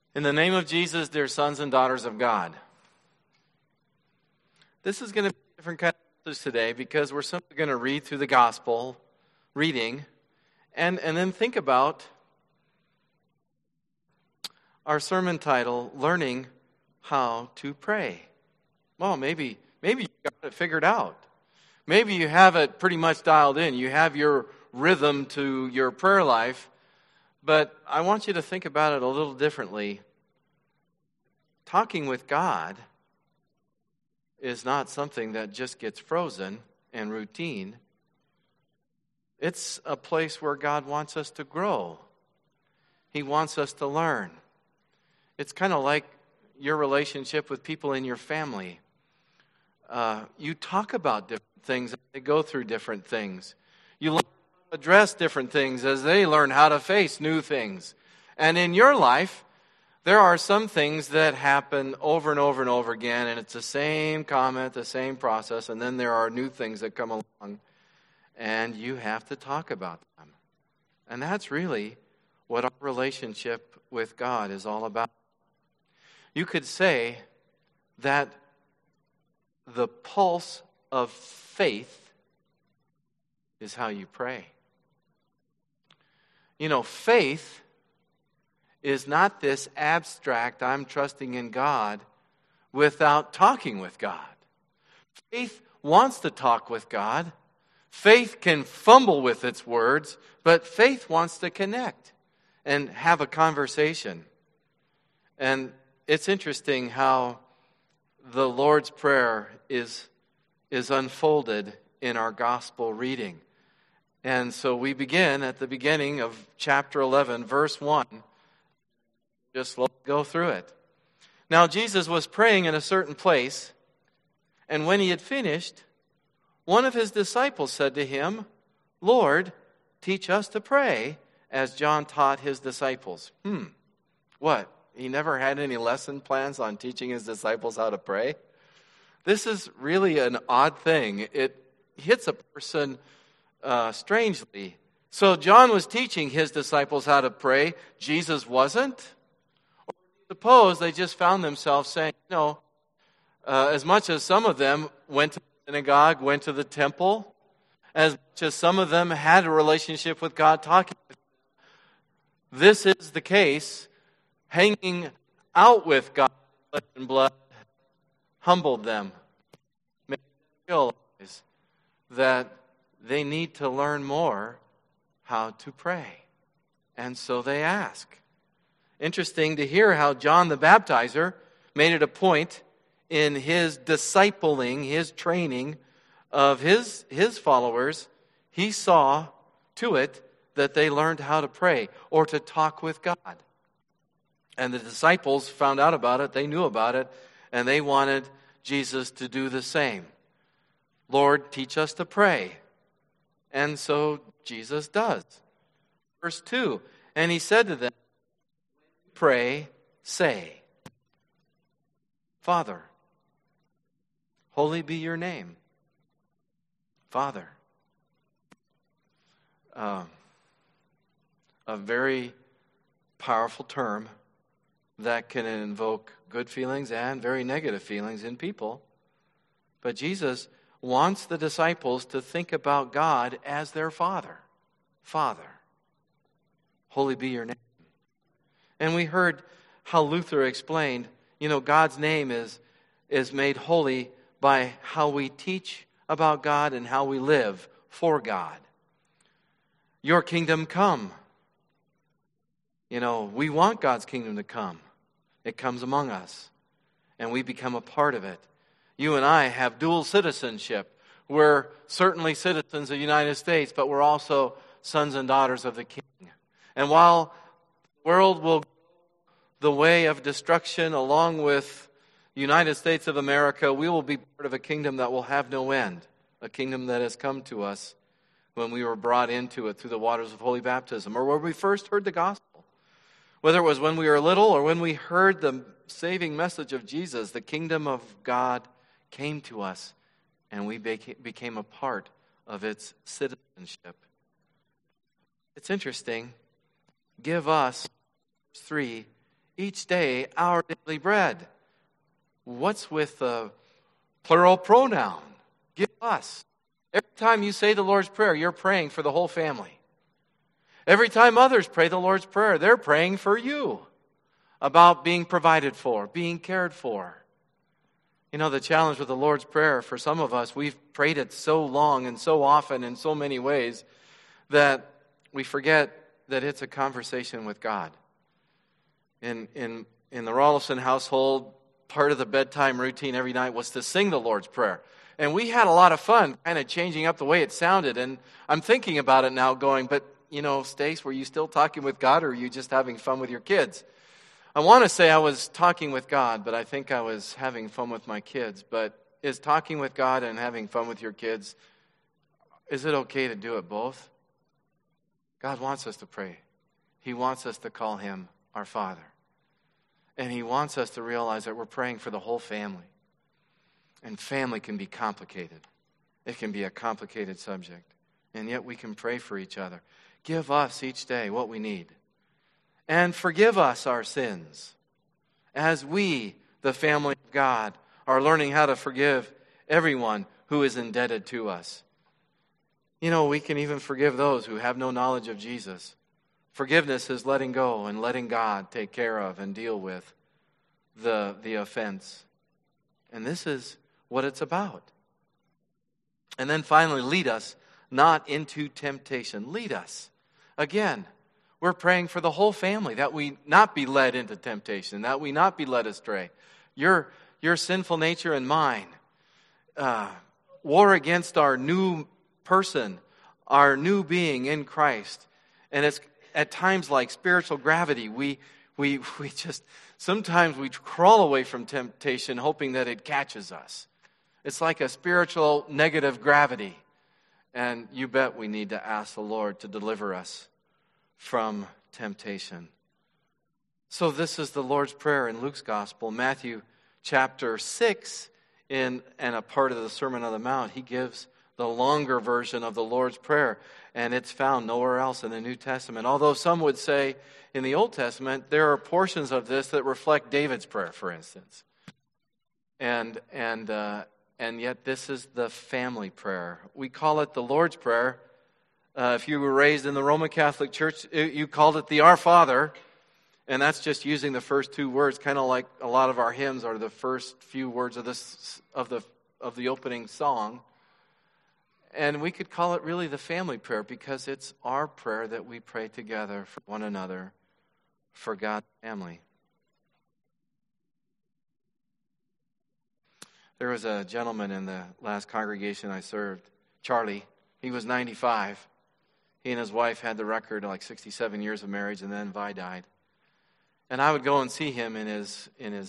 In the name of Jesus, dear sons and daughters of God. This is going to be a different kind of message today because we're simply going to read through the gospel, reading, and then think about our sermon title, Learning How to Pray. Well, maybe you got it figured out. Maybe you have it pretty much dialed in. You have your rhythm to your prayer life. But I want you to think about it a little differently. Talking with God is not something that just gets frozen and routine. It's a place where God wants us to grow. He wants us to learn. It's kind of like your relationship with people in your family. You talk about different things as they go through different things. You learn how to address different things as they learn how to face new things. And in your life, there are some things that happen over and over and over again, and it's the same comment, the same process, and then there are new things that come along, and you have to talk about them. And that's really what our relationship with God is all about. You could say that the pulse of faith is how you pray. You know, faith is not this abstract, I'm trusting in God, without talking with God. Faith wants to talk with God. Faith can fumble with its words, but faith wants to connect and have a conversation. And it's interesting how the Lord's Prayer is unfolded in our gospel reading. And so we begin at the beginning of chapter 11, verse 1. Just let's go through it. Now Jesus was praying in a certain place, and when he had finished, one of his disciples said to him, Lord, teach us to pray, as John taught his disciples. What? He never had any lesson plans on teaching his disciples how to pray? This is really an odd thing. It hits a person strangely. So John was teaching his disciples how to pray. Jesus wasn't? Or suppose they just found themselves saying, as much as some of them went to the synagogue, went to the temple, as much as some of them had a relationship with God, talking with Him, this is the case. Hanging out with God, flesh and blood, humbled them, made them realize that they need to learn more how to pray. And so they ask. Interesting to hear how John the Baptizer made it a point in his discipling, his training of his followers. He saw to it that they learned how to pray or to talk with God. And the disciples found out about it, they knew about it, and they wanted Jesus to do the same. Lord, teach us to pray. And so Jesus does. Verse 2, and he said to them, pray, say, Father, holy be your name. Father. A very powerful term that can invoke good feelings and very negative feelings in people. But Jesus wants the disciples to think about God as their Father. Father, holy be your name. And we heard how Luther explained, God's name is made holy by how we teach about God and how we live for God. Your kingdom come. We want God's kingdom to come. It comes among us, and we become a part of it. You and I have dual citizenship. We're certainly citizens of the United States, but we're also sons and daughters of the King. And while the world will go the way of destruction along with the United States of America, we will be part of a kingdom that will have no end, a kingdom that has come to us when we were brought into it through the waters of holy baptism, or where we first heard the gospel. Whether it was when we were little or when we heard the saving message of Jesus, the kingdom of God came to us and we became a part of its citizenship. It's interesting. Give us, verse 3, each day our daily bread. What's with the plural pronoun? Give us. Every time you say the Lord's Prayer, you're praying for the whole family. Every time others pray the Lord's Prayer, they're praying for you about being provided for, being cared for. You know, the challenge with the Lord's Prayer, for some of us, we've prayed it so long and so often in so many ways that we forget that it's a conversation with God. In the Rolfson household, part of the bedtime routine every night was to sing the Lord's Prayer. And we had a lot of fun kind of changing up the way it sounded. And I'm thinking about it now going, but, you know, Stace, were you still talking with God, or were you just having fun with your kids? I want to say I was talking with God, but I think I was having fun with my kids. But is talking with God and having fun with your kids, is it okay to do it both? God wants us to pray. He wants us to call Him our Father. And He wants us to realize that we're praying for the whole family. And family can be complicated. It can be a complicated subject. And yet we can pray for each other. Give us each day what we need. And forgive us our sins, as we, the family of God, are learning how to forgive everyone who is indebted to us. You know, we can even forgive those who have no knowledge of Jesus. Forgiveness is letting go and letting God take care of and deal with the offense. And this is what it's about. And then finally, lead us not into temptation. Lead us. Again, we're praying for the whole family, that we not be led into temptation, that we not be led astray. Your sinful nature and mine war against our new person, our new being in Christ. And it's at times like spiritual gravity. We just, sometimes we crawl away from temptation hoping that it catches us. It's like a spiritual negative gravity. And you bet we need to ask the Lord to deliver us from temptation. So this is the Lord's Prayer in Luke's Gospel. Matthew chapter 6, and a part of the Sermon on the Mount, he gives the longer version of the Lord's Prayer, and it's found nowhere else in the New Testament. Although some would say in the Old Testament, there are portions of this that reflect David's prayer, for instance. And yet this is the family prayer. We call it the Lord's Prayer. If you were raised in the Roman Catholic Church, you called it the Our Father, and that's just using the first two words, kind of like a lot of our hymns are the first few words of the opening song. And we could call it really the family prayer, because it's our prayer that we pray together for one another, for God's family. There was a gentleman in the last congregation I served, Charlie. He was 95. He and his wife had the record of like 67 years of marriage, and then Vi died. And I would go and see him in his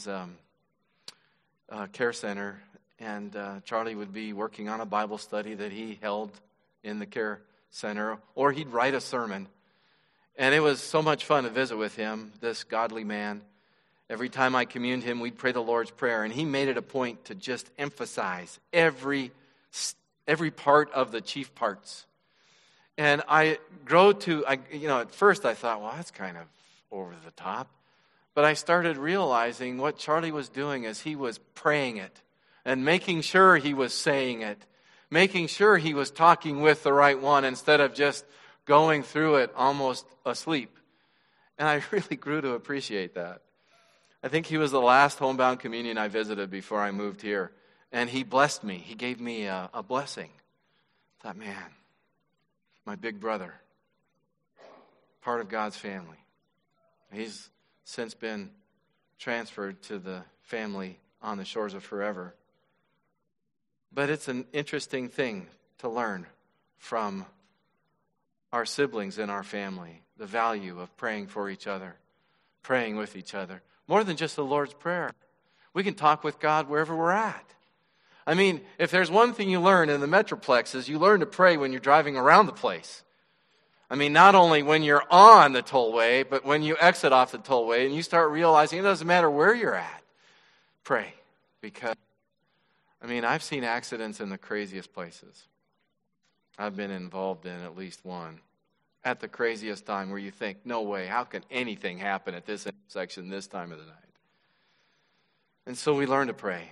care center, and Charlie would be working on a Bible study that he held in the care center, or he'd write a sermon. And it was so much fun to visit with him, this godly man. Every time I communed him, we'd pray the Lord's Prayer, and he made it a point to just emphasize every part of the chief parts. And I grow to, at first I thought, well, that's kind of over the top. But I started realizing what Charlie was doing is he was praying it and making sure he was saying it, making sure he was talking with the right one instead of just going through it almost asleep. And I really grew to appreciate that. I think he was the last homebound communion I visited before I moved here. And he blessed me. He gave me a blessing. I thought, man, my big brother, part of God's family. He's since been transferred to the family on the shores of forever. But it's an interesting thing to learn from our siblings in our family, the value of praying for each other, praying with each other. More than just the Lord's Prayer. We can talk with God wherever we're at. I mean, if there's one thing you learn in the Metroplex is you learn to pray when you're driving around the place. I mean, not only when you're on the tollway, but when you exit off the tollway and you start realizing it doesn't matter where you're at. Pray. Because, I've seen accidents in the craziest places. I've been involved in at least one at the craziest time where you think, no way, how can anything happen at this intersection this time of the night? And so we learn to pray.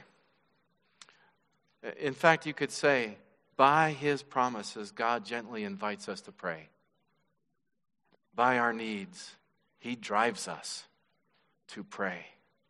In fact, you could say, by His promises, God gently invites us to pray. By our needs, He drives us to pray.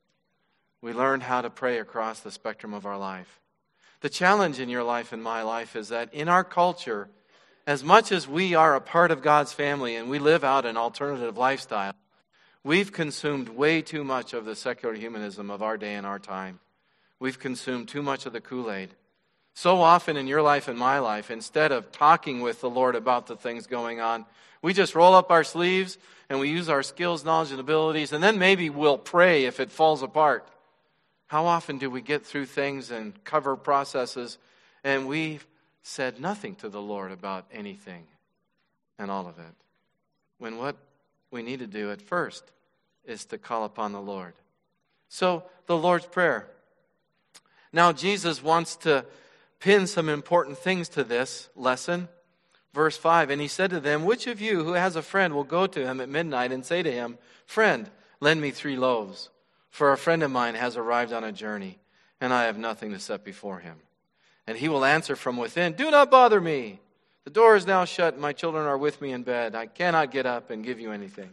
We learn how to pray across the spectrum of our life. The challenge in your life and my life is that in our culture, as much as we are a part of God's family and we live out an alternative lifestyle, we've consumed way too much of the secular humanism of our day and our time. We've consumed too much of the Kool-Aid. So often in your life and my life, instead of talking with the Lord about the things going on, we just roll up our sleeves and we use our skills, knowledge, and abilities, and then maybe we'll pray if it falls apart. How often do we get through things and cover processes and we've said nothing to the Lord about anything and all of it? When what we need to do at first is to call upon the Lord. So, the Lord's Prayer. Now, Jesus wants to pin some important things to this lesson. Verse 5, and He said to them, which of you who has a friend will go to him at midnight and say to him, friend, lend me 3 loaves, for a friend of mine has arrived on a journey, and I have nothing to set before him. And he will answer from within, do not bother me. The door is now shut, and my children are with me in bed. I cannot get up and give you anything.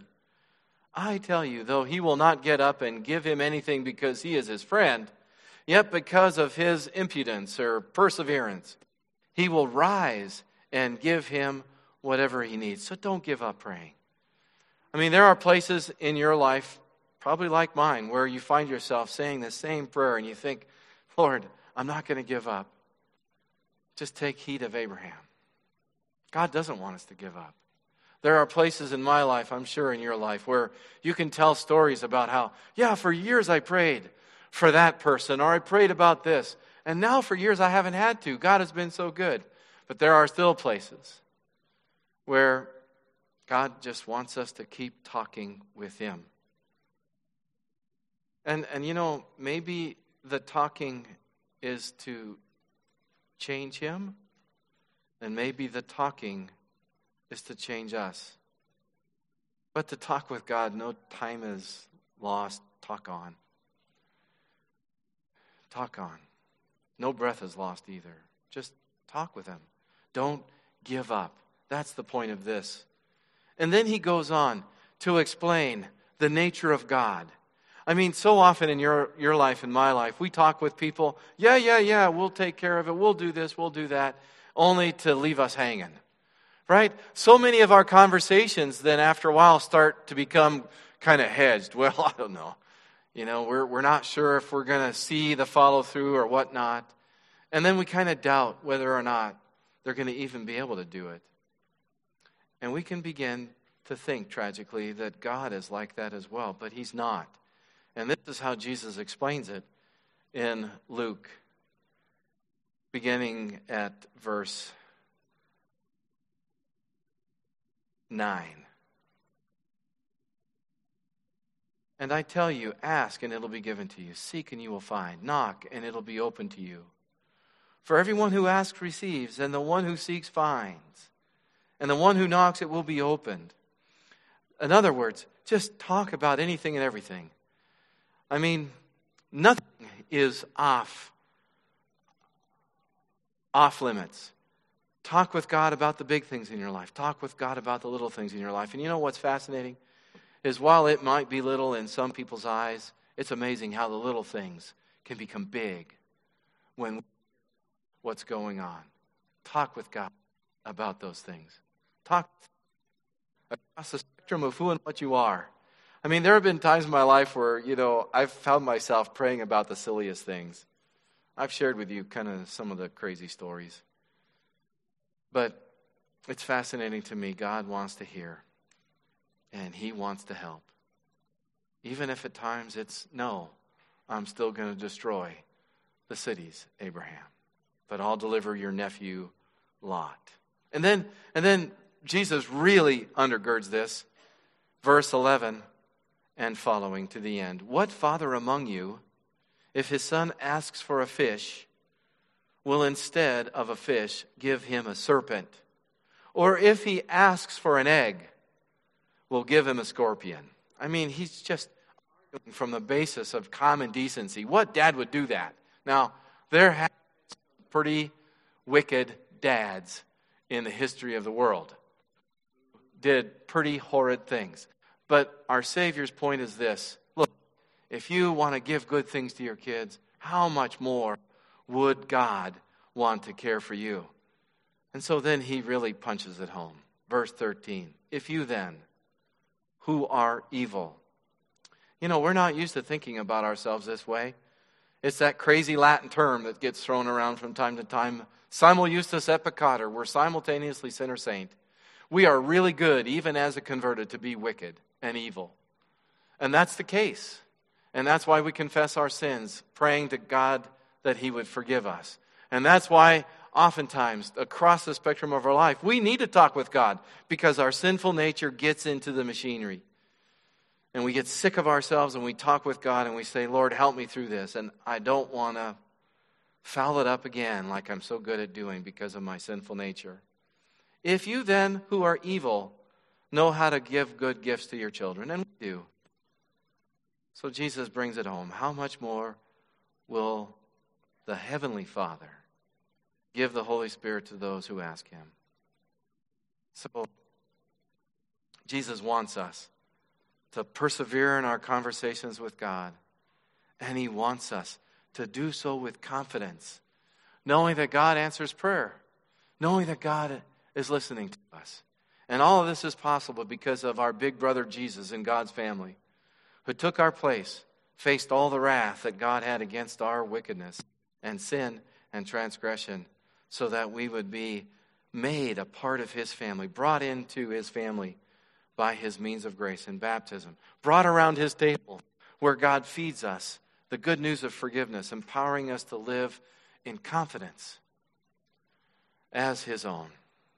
I tell you, though he will not get up and give him anything because he is his friend, yet because of his impudence or perseverance, he will rise and give him whatever he needs. So don't give up praying. I mean, there are places in your life, probably like mine, where you find yourself saying the same prayer and you think, Lord, I'm not going to give up. Just take heed of Abraham. God doesn't want us to give up. There are places in my life, I'm sure in your life, where you can tell stories about how, for years I prayed for that person, or I prayed about this, and now for years I haven't had to. God has been so good. But there are still places where God just wants us to keep talking with Him. And maybe the talking is to change Him, and maybe the talking is to change us. But to talk with God, no time is lost. Talk on. Talk on. No breath is lost either. Just talk with Him. Don't give up. That's the point of this. And then He goes on to explain the nature of God. I mean, so often in your life and my life, we talk with people, we'll take care of it, we'll do this, we'll do that, only to leave us hanging. Right? So many of our conversations then after a while start to become kind of hedged. Well, I don't know. We're not sure if we're going to see the follow through or whatnot. And then we kind of doubt whether or not they're going to even be able to do it. And we can begin to think, tragically, that God is like that as well, but He's not. And this is how Jesus explains it in Luke, beginning at verse 9. And I tell you, ask and it'll be given to you. Seek and you will find. Knock and it'll be open to you. For everyone who asks receives, and the one who seeks finds. And the one who knocks, it will be opened. In other words, just talk about anything and everything. I mean, nothing is off limits. Talk with God about the big things in your life. Talk with God about the little things in your life. And you know what's fascinating? Is while it might be little in some people's eyes, it's amazing how the little things can become big when what's going on. Talk with God about those things. Talk across the spectrum of who and what you are. I mean, there have been times in my life where, I've found myself praying about the silliest things. I've shared with you kind of some of the crazy stories. But it's fascinating to me. God wants to hear. And He wants to help. Even if at times it's, no, I'm still going to destroy the cities, Abraham. But I'll deliver your nephew, Lot. And then Jesus really undergirds this. Verse 11 and following to the end. What father among you, if his son asks for a fish, will instead of a fish give him a serpent? Or if he asks for an egg, we'll give him a scorpion. I mean, he's just arguing from the basis of common decency. What dad would do that? Now, there have been some pretty wicked dads in the history of the world. Did pretty horrid things. But our Savior's point is this. Look, if you want to give good things to your kids, how much more would God want to care for you? And so then he really punches it home. Verse 13. If you then, who are evil. You know, we're not used to thinking about ourselves this way. It's that crazy Latin term that gets thrown around from time to time. Simul justus et peccator. We're simultaneously sinner saint. We are really good, even as a converted, to be wicked and evil. And that's the case. And that's why we confess our sins, praying to God that he would forgive us. And that's why oftentimes, across the spectrum of our life, we need to talk with God because our sinful nature gets into the machinery. And we get sick of ourselves and we talk with God and we say, Lord, help me through this. And I don't want to foul it up again like I'm so good at doing because of my sinful nature. If you then, who are evil, know how to give good gifts to your children, and we do. So Jesus brings it home. How much more will the Heavenly Father give the Holy Spirit to those who ask him? So Jesus wants us to persevere in our conversations with God. And he wants us to do so with confidence, knowing that God answers prayer, knowing that God is listening to us. And all of this is possible because of our big brother Jesus in God's family, who took our place, faced all the wrath that God had against our wickedness and sin and transgression, so that we would be made a part of his family, brought into his family by his means of grace in baptism, brought around his table where God feeds us the good news of forgiveness, empowering us to live in confidence as his own,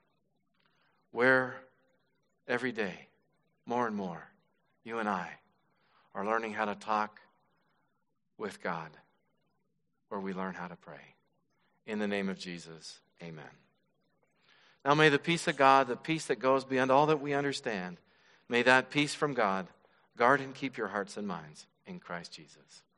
where every day, more and more, you and I are learning how to talk with God, where we learn how to pray. In the name of Jesus, amen. Now may the peace of God, the peace that goes beyond all that we understand, may that peace from God guard and keep your hearts and minds in Christ Jesus.